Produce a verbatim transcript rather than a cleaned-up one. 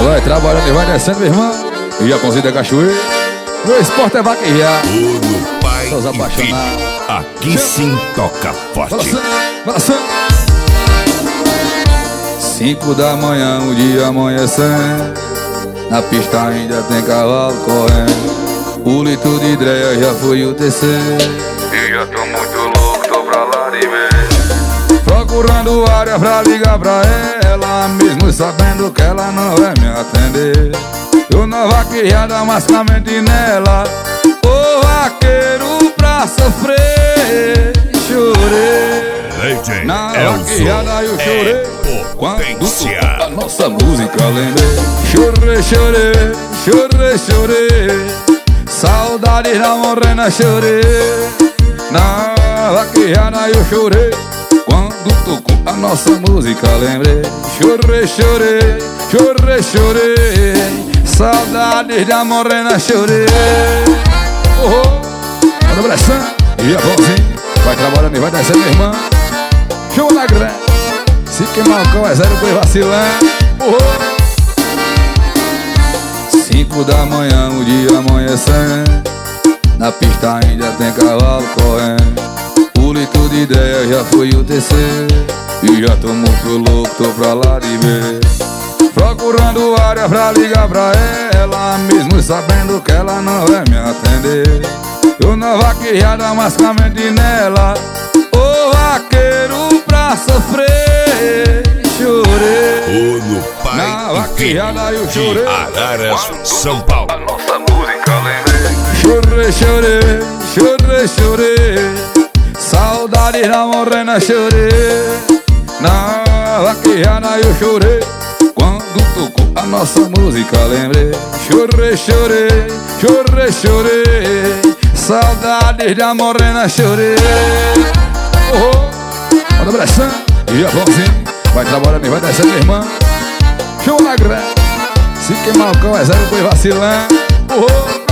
Vai trabalhando e vai descendo, meu irmão. E a Pãozinho da Cachoeira. Meu esporte é vaquejar. Ouro, pai Seus e apaixonados. filho. Aqui sim toca forte. Balançando. Cinco da manhã, o dia amanhecendo. Na pista ainda tem cavalo correndo. O litro de ideia já foi o terceiro. Eu já tô muito louco, tô pra lá de ver. Procurando área pra ligar pra ela, mesmo sabendo que ela não vai me atender. Eu na vaquejada, mas com a mente nela. Ô vaqueiro pra sofrer. Chorei Legend na Elzo vaquejada, eu chorei é quando potência. a nossa música lembrei. Chorei, chorei, chorei, chorei. Saudade da morena, chorei. Na vaquejada eu chorei quando tocou a nossa música, lembrei. Chorei, chorei, chorei, chorei. Saudade da morena, chorei. Oh, oh. Manda pressão. E a Pãozinho vai trabalhando e vai descendo, meu irmão. Show na grande. Se queimar o cão é zero, foi vacilando. Oh, oh. Cinco da manhã, o dia amanhecendo. Na pista ainda tem cavalo correndo. O litro de ideia já foi o terceiro. E já tô muito louco, tô pra lá de ver. Procurando área pra ligar pra ela, mesmo sabendo que ela não vai me atender. Eu na vaquejada, mas com a mente nela. Ô vaqueiro pra sofrer. Chorei Ouro, pai na e filho. vaquejada, eu De chorei. Araras, São Paulo. A nossa música lembrei. Chorei, chorei, chorei, chorei. Saudade da morena, chorei. Na vaquejada eu chorei quando tocou a nossa música, lembrei. Chorei, chorei, chorei, chorei. Saudade da morena, chorei. Oh, oh. Manda pressão. E a Pãozinho vai trabalhando e vai descendo, meu irmão. Show na grande. Se queimar o cão é zero, foi vacilando. Oh, oh.